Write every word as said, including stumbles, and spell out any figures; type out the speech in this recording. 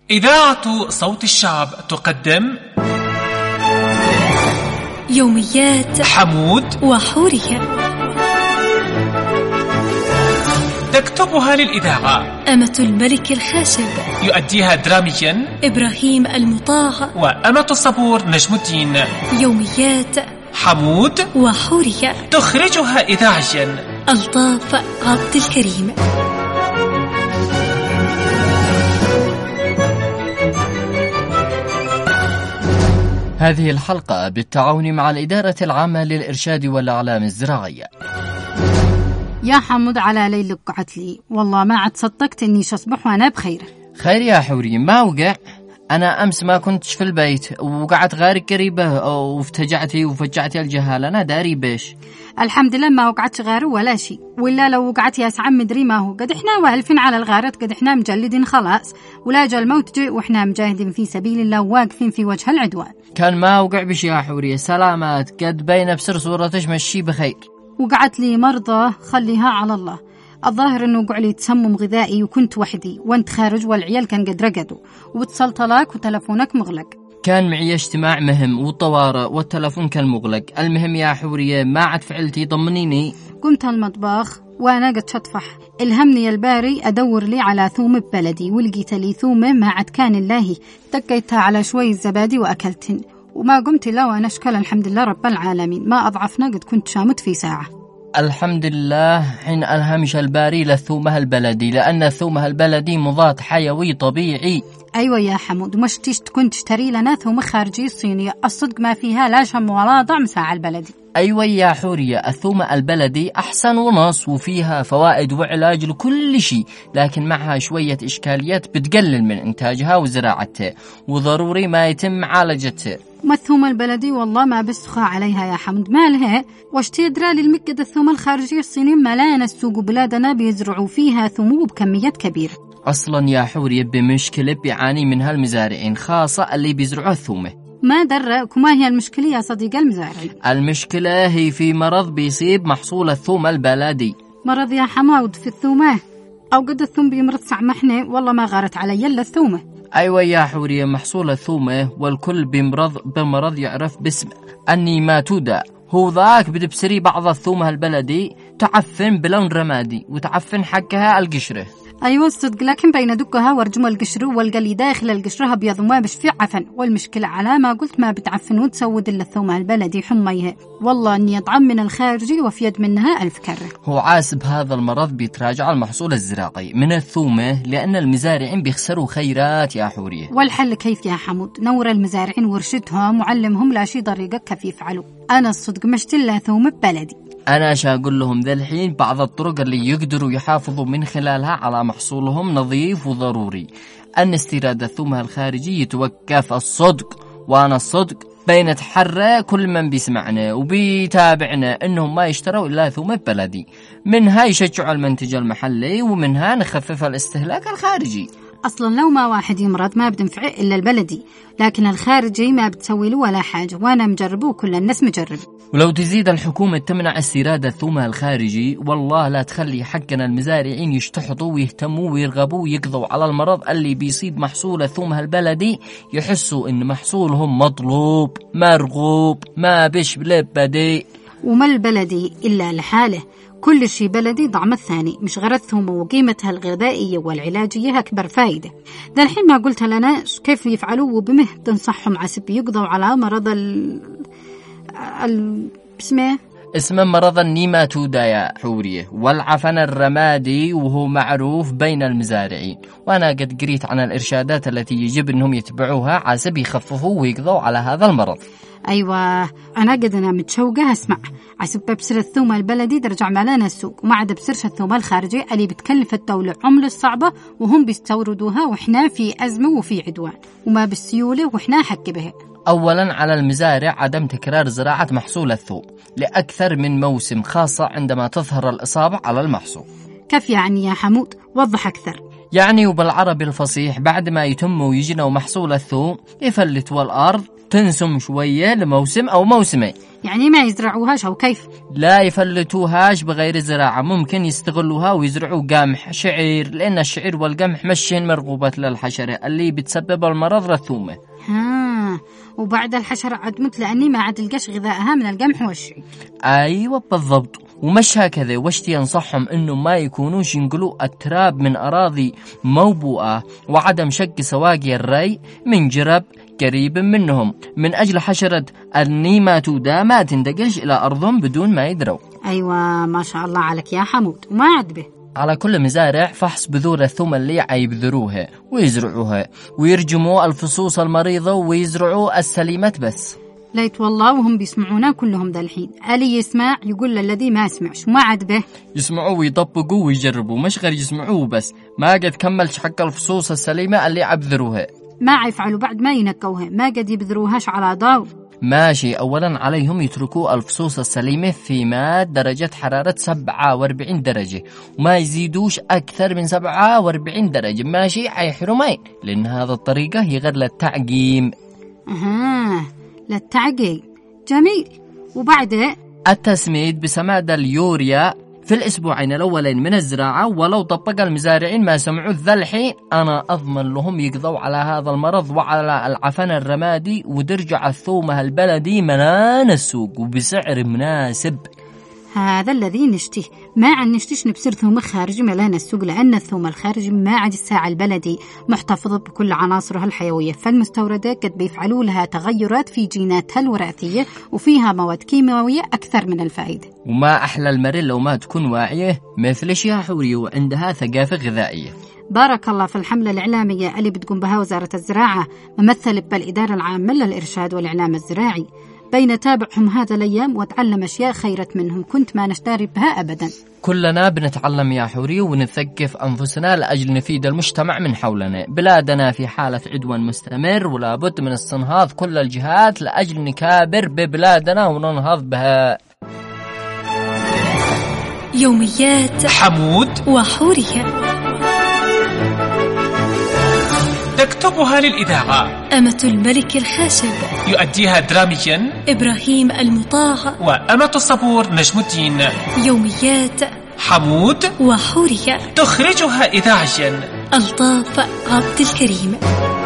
إذاعة صوت الشعب تقدم يوميات حمود وحورية، تكتبها للإذاعة أمة الملك الخاشب، يؤديها دراميا إبراهيم المطاع، وأمة الصبور نجم الدين. يوميات حمود وحورية، تخرجها إذاعيا ألطاف عبد الكريم. هذه الحلقة بالتعاون مع الإدارة العامة للإرشاد والأعلام الزراعية. يا حمود على ليلك قعت لي، والله ما عاد صدقت إني شصبح وأنا بخير. خير يا حوري، ما وقع. أنا أمس ما كنتش في البيت وقعت غير قريبة وافتجعتي وفجعتي الجهال، أنا داري بيش. الحمد لله ما وقعتش غير ولا شيء، ولا لو وقعت يا سعم مدري ما هو. قد إحنا والفين على الغارات، قد إحنا مجلدين خلاص، ولا جا الموت جي وإحنا مجاهدين في سبيل الله واقفين في وجه العدوان. كان ما وقع بش يا حوري، سلامات، قد بين بسر صورتش مشي بخير. وقعت لي مرضى خليها على الله. الظاهر انه وقع لي تسمم غذائي وكنت وحدي وانت خارج، والعيال كان قد رقدوا واتصلت لك وتلفونك مغلق. كان معي اجتماع مهم والطوارئ والتلفون كان مغلق. المهم يا حورية ما عاد فعلتي، طمنيني. قمت المطبخ وانا قد شطفح، الهمني الباري ادور لي على ثوم ببلدي، ولقيت لي ثومه ما عاد كان الله، دقيتها على شوي زبادي واكلتن، وما قمت الا وانا اشكال الحمد لله رب العالمين، ما اضعفنا قد كنت شامت في ساعه. الحمد لله حين ألهمش الباري للثومه البلدي، لأن الثومه البلدي مضاد حيوي طبيعي. أيوة يا حمود، مش تيش تكون تشتري لنا ثومه خارجي صينية، الصدق ما فيها لا شم ولا طعم ساعة البلدي. أيوة يا حورية، الثومه البلدي أحسن ونص وفيها فوائد وعلاج لكل شيء، لكن معها شوية إشكاليات بتقلل من إنتاجها وزراعتها، وضروري ما يتم معالجتها. ما الثومة البلدي والله ما بسخى عليها يا حمد، مالها واش تدرى للمكة الثومة الخارجية الصينية ملانا السوق بلادنا بيزرعوا فيها ثوم بكميات كبيرة. أصلا يا حورية بمشكلة بيعاني منها المزارعين، خاصة اللي بيزرعوا الثومة. ما درك وما هي المشكلة يا صديق المزارعين؟ المشكلة هي في مرض بيصيب محصول الثومة البلدي. مرض يا حمود في الثومة؟ أو قد الثوم بيمرض سعمحني، والله ما غارت علي إلا الثومة. أيوة يا حورية، محصول الثومة والكل بمرض بمرض يعرف باسم النيماتودا، هو ذاك بدبسري بعض الثومة البلدي تعفن بلون رمادي وتعفن حقها القشرة. أيوة الصدق، لكن بين دكها ورجم القشر والقلي داخل القشرة أبيض وما بش في عفن، والمشكلة على ما قلت ما بتعفن وتسود إلا الثومة البلدي حميها، والله أني أطعم من الخارجي وفي يد منها ألف كرة. هو عاسب هذا المرض بيتراجع المحصول الزراعي من الثومة، لأن المزارعين بيخسروا خيرات يا حورية. والحل كيف يا حمود؟ نور المزارعين ورشدهم وعلمهم لا شي طريقة كيف يفعلوا. أنا الصدق مشتلا ثومة ببلدي. أنا شاقول لهم ذا الحين بعض الطرق اللي يقدروا يحافظوا من خلالها على محصولهم نظيف وضروري. أن استيراد الثومة الخارجي يتوقف الصدق، وأنا الصدق بينتحرى كل من بيسمعنا وبيتابعنا إنهم ما يشتروا إلا ثومة بلدي، منها يشجعوا المنتج المحلي ومنها نخفف الاستهلاك الخارجي. أصلا لو ما واحد يمرض ما بدنفعه إلا البلدي، لكن الخارجي ما بتسوي له ولا حاجة، وأنا مجربه وكل الناس مجرب. ولو تزيد الحكومة تمنع استيراد الثومة الخارجي، والله لا تخلي حقنا المزارعين يشتحطوا ويهتموا ويرغبوا ويقضوا على المرض اللي بيصيب محصول الثومة البلدي، يحسوا إن محصولهم مطلوب مرغوب ما بش بدي. وما البلدي إلا لحاله، كل شيء بلدي ضعم الثاني، مش غير الثومة وقيمتها الغذائية والعلاجية أكبر فائدة. ذا الحين ما قلت لنا كيف يفعلوا وبمه تنصحهم عسب يقضوا على مرض ال ال اسمه اسمه مرض النيماتودا يا حورية، والعفن الرمادي، وهو معروف بين المزارعين، وأنا قد قريت عن الإرشادات التي يجب أنهم يتبعوها عسب يخففوا ويقضوا على هذا المرض. أيوة أنا قد أنا متشوقة أسمع عسب ببسر الثومة البلدي درجع معنا السوق، وما عاد بسرش الثومة الخارجية اللي بتكلف الدولة عملة صعبة وهم بيستوردوها، وإحنا في أزمة وفي عدوان وما بالسيولة وإحنا حق بها. أولا على المزارع عدم تكرار زراعة محصول الثوم لأكثر من موسم، خاصة عندما تظهر الإصابة على المحصول. كيف يعني يا حمود؟ وضح أكثر. يعني وبالعربي الفصيح، بعد ما يتم ويجنوا محصول الثوم يفلتوا الأرض تنسم شوية لموسم أو موسمين. يعني ما يزرعوهاش أو كيف؟ لا يفلتوهاش بغير زراعة، ممكن يستغلوها ويزرعوا قمح شعير، لأن الشعير والقمح مشين مرغوبات للحشرة اللي بتسبب المرض للثومة. ها، وبعد الحشرة عد مت لأني ما عاد القش غذائها من القمح والشعير. أيوة بالضبط. ومش هكذا، وشتي ينصحهم إنه ما يكونوش ينقلوا التراب من أراضي موبوءة وعدم شق سواقي الري من جرب قريب منهم، من أجل حشرة النيماتودا ما تندقلش إلى أرضهم بدون ما يدروا. أيوة ما شاء الله عليك يا حمود. وما عاد به على كل مزارع فحص بذور الثوم اللي عيبذروها ويزرعوها، ويرجموا الفصوص المريضة ويزرعوا السليمات بس. ليت والله وهم بيسمعونا كلهم ذا الحين. ألي يسمع يقول للذي ما يسمعش. وما عاد به يسمعوا ويطبقوا ويجربوا، مش غير يسمعوه بس، ما قد كملش حق الفصوص السليمة اللي عبذروها. ما يفعلوا بعد ما ينكوها، ما قد يبذروهاش على ضوء. ماشي، أولا عليهم يتركوا الفصوص السليمة في ماء درجة حرارة سبعة واربعين درجة، وما يزيدوش أكثر من سبعة واربعين درجة. ماشي، حيحرمين، لأن هذا الطريقة هي غير للتعقيم. أها، للتعقيم. جميل. وبعد التسميد بسماد اليوريا في الأسبوعين الأولين من الزراعة. ولو طبق المزارعين ما سمعوا ذا الحين، أنا أضمن لهم يقضوا على هذا المرض وعلى العفن الرمادي، وترجع الثومة البلدي ملان السوق وبسعر مناسب. هذا الذي نشتيه. ما عن نشتيش نبصر ثوم خارجي ملان السوق، لأن الثوم الخارجي ما عاد الساعة البلدي محتفظة بكل عناصرها الحيوية، فالمستوردات قد بيفعلوا لها تغيرات في جيناتها الوراثية وفيها مواد كيماوية أكثر من الفائدة. وما أحلى المرل لو ما تكون واعية مثل يا حوري وعندها ثقافة غذائية. بارك الله في الحملة الإعلامية اللي بتقوم بها وزارة الزراعة ممثل بالإدارة العامة للإرشاد والإعلام الزراعي. بين تابعهم هذا الأيام وتعلم أشياء خيرت منهم كنت ما نشتري بها أبدا. كلنا بنتعلم يا حوري ونثقف أنفسنا لأجل نفيد المجتمع من حولنا. بلادنا في حالة عدوان مستمر، ولا بد من استنهاض كل الجهات لأجل نكابر ببلادنا وننهض بها. يوميات حمود وحورية تكتبها للإذاعة أمة الملك الخاشب، يؤديها دراميا إبراهيم المطاع، وأمة الصبور نجم الدين. يوميات حمود وحورية تخرجها إذاعيا ألطاف عبد الكريم.